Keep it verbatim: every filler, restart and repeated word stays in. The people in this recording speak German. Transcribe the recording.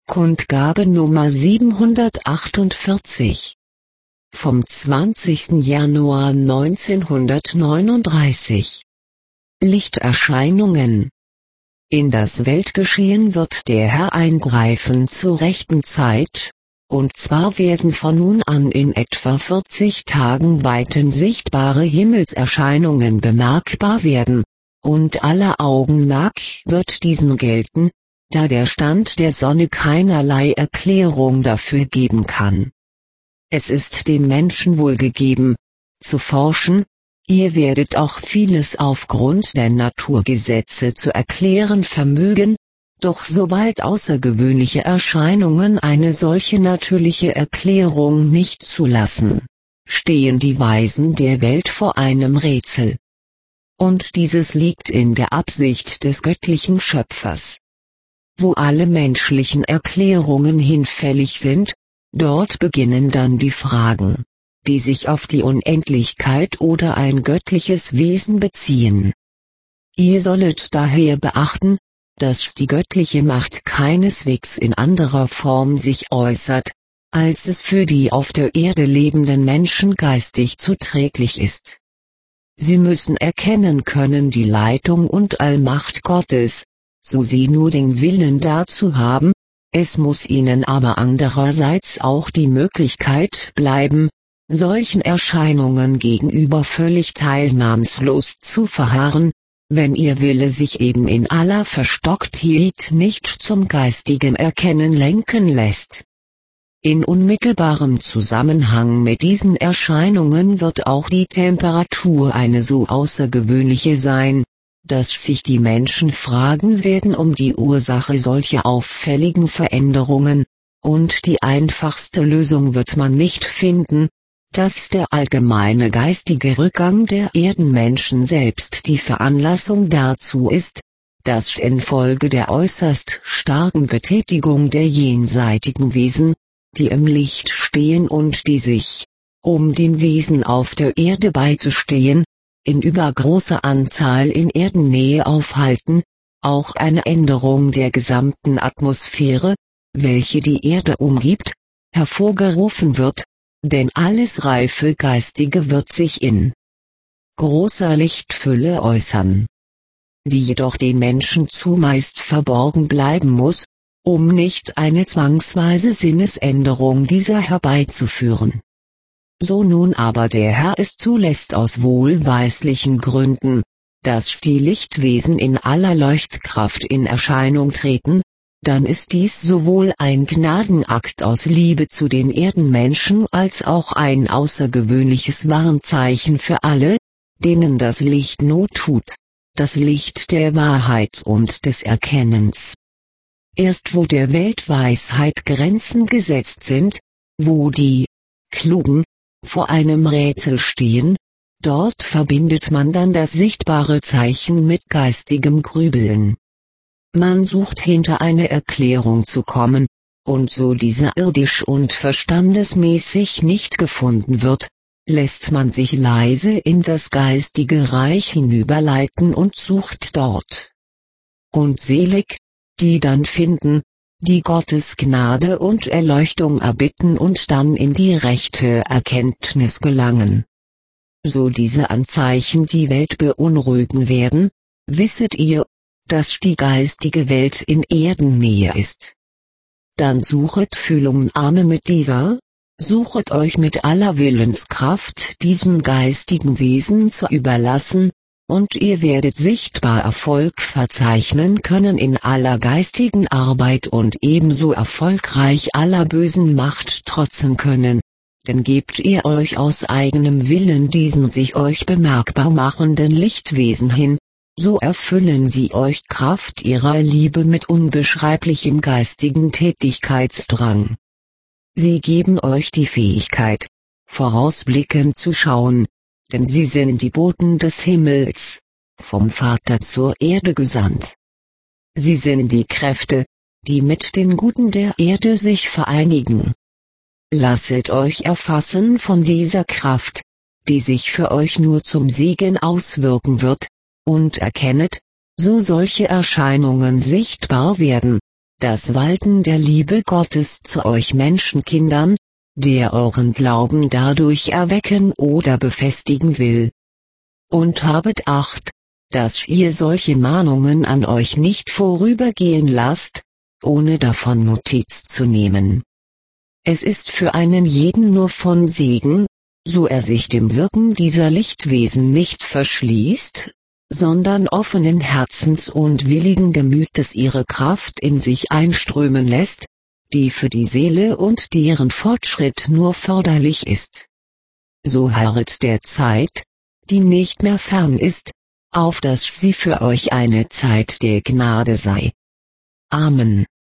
Kundgabe Nummer siebenhundertachtundvierzig vom zwanzigsten Januar neunzehnhundertneununddreißig. Lichterscheinungen. In das Weltgeschehen wird der Herr eingreifen zur rechten Zeit, und zwar werden von nun an in etwa vierzig Tagen weiten sichtbare Himmelserscheinungen bemerkbar werden, und aller Augenmerk wird diesen gelten, da der Stand der Sonne keinerlei Erklärung dafür geben kann. Es ist dem Menschen wohl gegeben, zu forschen, ihr werdet auch vieles aufgrund der Naturgesetze zu erklären vermögen, doch sobald außergewöhnliche Erscheinungen eine solche natürliche Erklärung nicht zulassen, stehen die Weisen der Welt vor einem Rätsel. Und dieses liegt in der Absicht des göttlichen Schöpfers. Wo alle menschlichen Erklärungen hinfällig sind, dort beginnen dann die Fragen, die sich auf die Unendlichkeit oder ein göttliches Wesen beziehen. Ihr sollet daher beachten, dass die göttliche Macht keineswegs in anderer Form sich äußert, als es für die auf der Erde lebenden Menschen geistig zuträglich ist. Sie müssen erkennen können die Leitung und Allmacht Gottes, so sie nur den Willen dazu haben, es muss ihnen aber andererseits auch die Möglichkeit bleiben, solchen Erscheinungen gegenüber völlig teilnahmslos zu verharren, wenn ihr Wille sich eben in aller Verstocktheit nicht zum geistigen Erkennen lenken lässt. In unmittelbarem Zusammenhang mit diesen Erscheinungen wird auch die Temperatur eine so außergewöhnliche sein, dass sich die Menschen fragen werden um die Ursache solcher auffälligen Veränderungen, und die einfachste Lösung wird man nicht finden, dass der allgemeine geistige Rückgang der Erdenmenschen selbst die Veranlassung dazu ist, dass infolge der äußerst starken Betätigung der jenseitigen Wesen, die im Licht stehen und die sich, um den Wesen auf der Erde beizustehen, in übergroßer Anzahl in Erdennähe aufhalten, auch eine Änderung der gesamten Atmosphäre, welche die Erde umgibt, hervorgerufen wird, denn alles reife Geistige wird sich in großer Lichtfülle äußern, die jedoch den Menschen zumeist verborgen bleiben muss, um nicht eine zwangsweise Sinnesänderung dieser herbeizuführen. So nun aber der Herr es zulässt aus wohlweislichen Gründen, dass die Lichtwesen in aller Leuchtkraft in Erscheinung treten, dann ist dies sowohl ein Gnadenakt aus Liebe zu den Erdenmenschen als auch ein außergewöhnliches Warnzeichen für alle, denen das Licht Not tut, das Licht der Wahrheit und des Erkennens. Erst wo der Weltweisheit Grenzen gesetzt sind, wo die Klugen vor einem Rätsel stehen, dort verbindet man dann das sichtbare Zeichen mit geistigem Grübeln. Man sucht hinter eine Erklärung zu kommen, und so diese irdisch und verstandesmäßig nicht gefunden wird, lässt man sich leise in das geistige Reich hinüberleiten und sucht dort. Und selig, die dann finden, die Gottes Gnade und Erleuchtung erbitten und dann in die rechte Erkenntnis gelangen. So diese Anzeichen die Welt beunruhigen werden, wisset ihr, dass die geistige Welt in Erdennähe ist. Dann suchet Fühlungnahme mit dieser, suchet euch mit aller Willenskraft diesen geistigen Wesen zu überlassen, und ihr werdet sichtbar Erfolg verzeichnen können in aller geistigen Arbeit und ebenso erfolgreich aller bösen Macht trotzen können, denn gebt ihr euch aus eigenem Willen diesen sich euch bemerkbar machenden Lichtwesen hin, so erfüllen sie euch Kraft ihrer Liebe mit unbeschreiblichem geistigen Tätigkeitsdrang. Sie geben euch die Fähigkeit, vorausblickend zu schauen, denn sie sind die Boten des Himmels, vom Vater zur Erde gesandt. Sie sind die Kräfte, die mit den Guten der Erde sich vereinigen. Lasset euch erfassen von dieser Kraft, die sich für euch nur zum Segen auswirken wird, und erkennet, so solche Erscheinungen sichtbar werden, das Walten der Liebe Gottes zu euch Menschenkindern, der euren Glauben dadurch erwecken oder befestigen will. Und habet Acht, dass ihr solche Mahnungen an euch nicht vorübergehen lasst, ohne davon Notiz zu nehmen. Es ist für einen jeden nur von Segen, so er sich dem Wirken dieser Lichtwesen nicht verschließt, sondern offenen Herzens und willigen Gemütes ihre Kraft in sich einströmen lässt, die für die Seele und deren Fortschritt nur förderlich ist. So harret der Zeit, die nicht mehr fern ist, auf dass sie für euch eine Zeit der Gnade sei. Amen.